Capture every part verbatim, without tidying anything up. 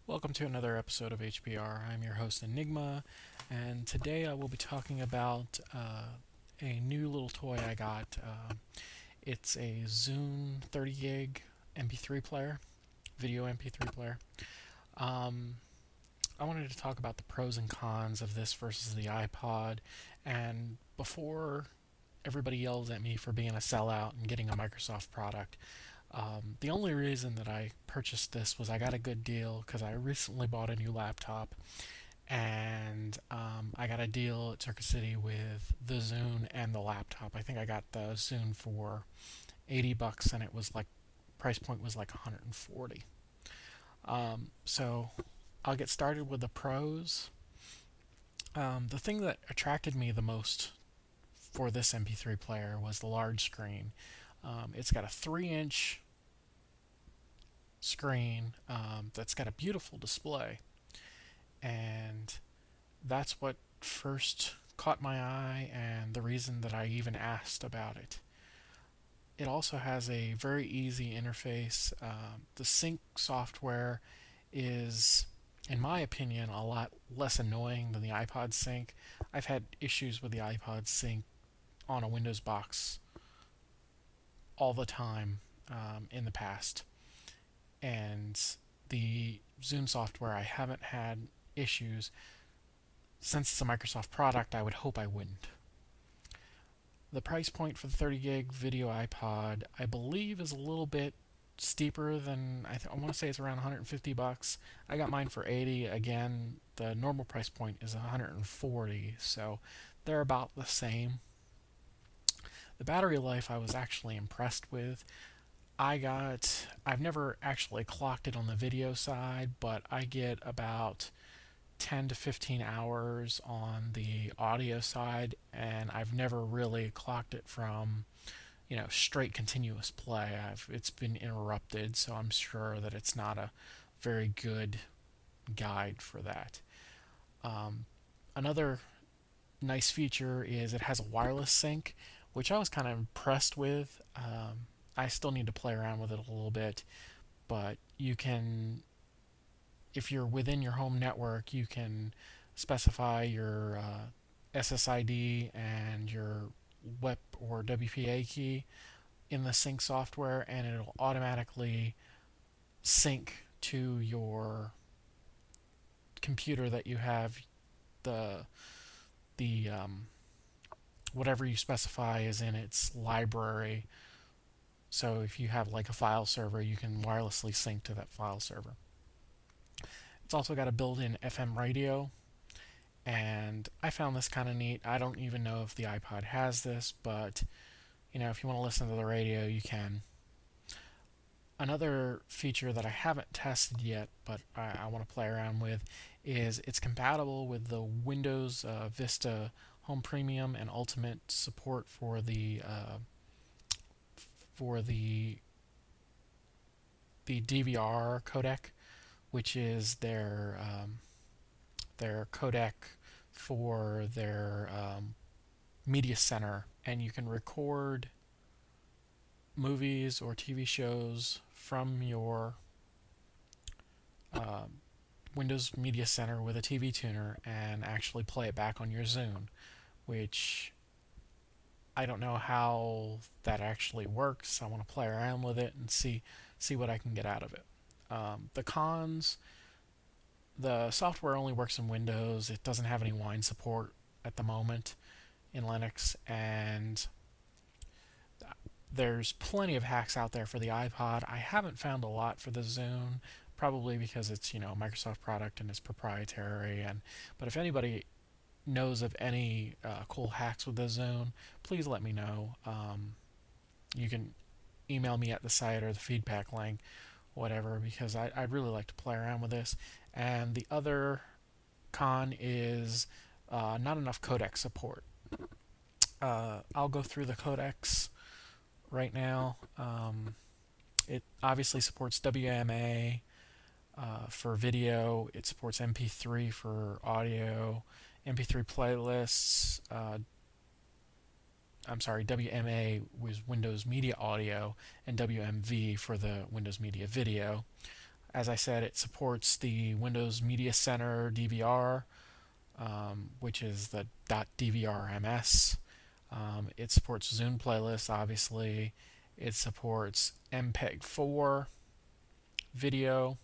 Welcome to another episode of H P R. I'm your host Enigma, and today I will be talking about uh, a new little toy I got. Uh, it's a Zune thirty gig M P three player, video M P three player. Um, I wanted to talk about the pros and cons of this versus the iPod, and before everybody yells at me for being a sellout and getting a Microsoft product, um, the only reason that I purchased this was I got a good deal because I recently bought a new laptop, and um, I got a deal at Circuit City with the Zune and the laptop. I think I got the Zune for eighty bucks, and it was like price point was like one hundred forty. Um, so I'll get started with the pros. Um, the thing that attracted me the most for this M P three player was the large screen. Um, it's got a three inch screen um, that's got a beautiful display, and that's what first caught my eye and the reason that I even asked about it. It also has a very easy interface. Um, the sync software is, in my opinion, a lot less annoying than the iPod sync. I've had issues with the iPod sync on a Windows box all the time um, in the past, and the Zune software I haven't had issues. Since it's a Microsoft product, I would hope I wouldn't. The price point for the thirty gig video iPod, I believe, is a little bit steeper than I, th- I want to say it's around one hundred fifty bucks. I got mine for eighty. Again, the normal price point is one hundred forty, so they're about the same. The battery life I was actually impressed with. I got, I've never actually clocked it on the video side, but I get about ten to fifteen hours on the audio side, and I've never really clocked it from, you know, straight continuous play. I've, it's been interrupted, so I'm sure that it's not a very good guide for that. Um, Another nice feature is it has a wireless sync, which I was kind of impressed with. Um, I still need to play around with it a little bit, but you can, if you're within your home network, you can specify your uh, S S I D and your W E P or W P A key in the sync software, and it'll automatically sync to your computer that you have the the um, whatever you specify is in its library. So if you have like a file server, you can wirelessly sync to that file server. It's also got a built-in F M radio, and I found this kind of neat. I don't even know if the iPod has this, but you know, if you want to listen to the radio, you can. Another feature that I haven't tested yet, but I, I want to play around with, is it's compatible with the Windows uh, Vista Home Premium and Ultimate support for the uh, for the the D V R codec, which is their um, their codec for their um, media center, and you can record movies or T V shows from your um, Windows Media Center with a T V tuner and actually play it back on your Zune, which I don't know how that actually works. I want to play around with it and see see what I can get out of it. Um, the cons: the software only works in Windows. It doesn't have any Wine support at the moment in Linux, and there's plenty of hacks out there for the iPod. I haven't found a lot for the Zune, probably because it's, you know, a Microsoft product and it's proprietary. And but if anybody knows of any uh, cool hacks with the Zune, please let me know. Um, you can email me at the site or the feedback link, whatever, because I, I'd really like to play around with this. And the other con is uh, not enough codec support. Uh, I'll go through the codecs right now. Um, it obviously supports W M A uh, for video. It supports M P three for audio, M P three playlists. Uh, I'm sorry, W M A was Windows Media Audio, and W M V for the Windows Media Video. As I said, it supports the Windows Media Center D V R, um, which is the .dvrms. Um, it supports Zune playlists, obviously. It supports M P E G four video.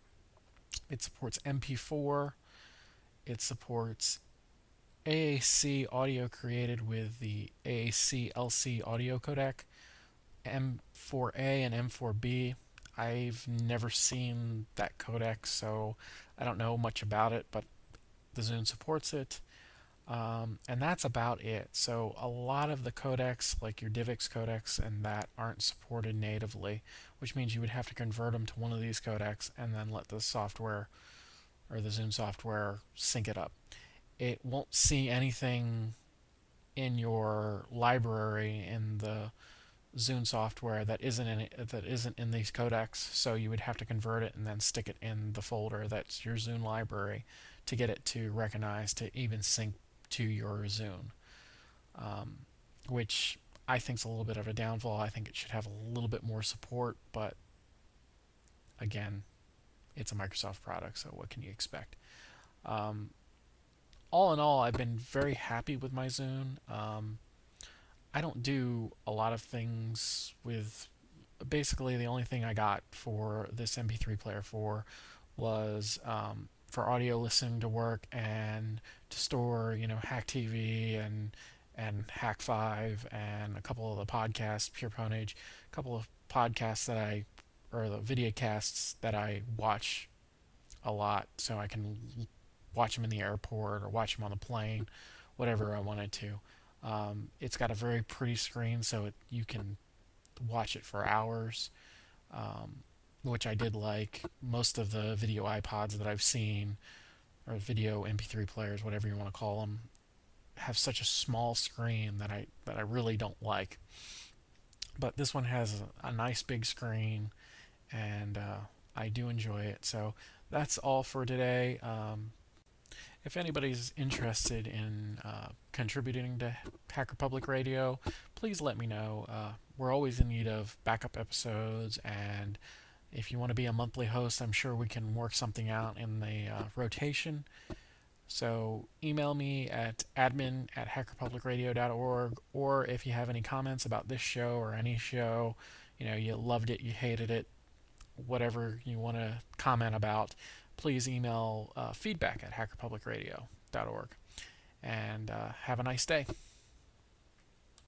It supports M P four. It supports A A C audio created with the A A C L C audio codec, M four A and M four B. I've never seen that codec, so I don't know much about it, but the Zune supports it. Um, and that's about it. So a lot of the codecs, like your DivX codecs and that, aren't supported natively, which means you would have to convert them to one of these codecs and then let the software or the Zune software sync it up. It won't see anything in your library in the Zune software that isn't in it, that isn't in these codecs, so you would have to convert it and then stick it in the folder that's your Zune library to get it to recognize to even sync to your Zune, um, which I think is a little bit of a downfall. I think it should have a little bit more support, but again, it's a Microsoft product, so what can you expect? Um, all in all, I've been very happy with my Zune. Um, I don't do a lot of things with. Basically, the only thing I got for this M P three player for was um, for audio listening to work and to store, you know, Hack T V and and Hack Five and a couple of the podcasts, Pure Ponage, a couple of podcasts that I or the video casts that I watch a lot, so I can watch them in the airport or watch them on the plane, whatever I wanted to. Um, it's got a very pretty screen, so it, you can watch it for hours, um, which I did like. Most of the video iPods that I've seen, or video M P three players, whatever you want to call them, have such a small screen that I that I really don't like. But this one has a, a nice big screen, and uh, I do enjoy it. So that's all for today. Um, if anybody's interested in uh, contributing to Hacker Public Radio, please let me know. Uh, we're always in need of backup episodes, and if you want to be a monthly host, I'm sure we can work something out in the uh, rotation. So email me at admin at hackerpublicradio dot org, or if you have any comments about this show or any show, you know, you loved it, you hated it, whatever you want to comment about, please email uh, feedback at hackerpublicradio dot org. And uh, have a nice day.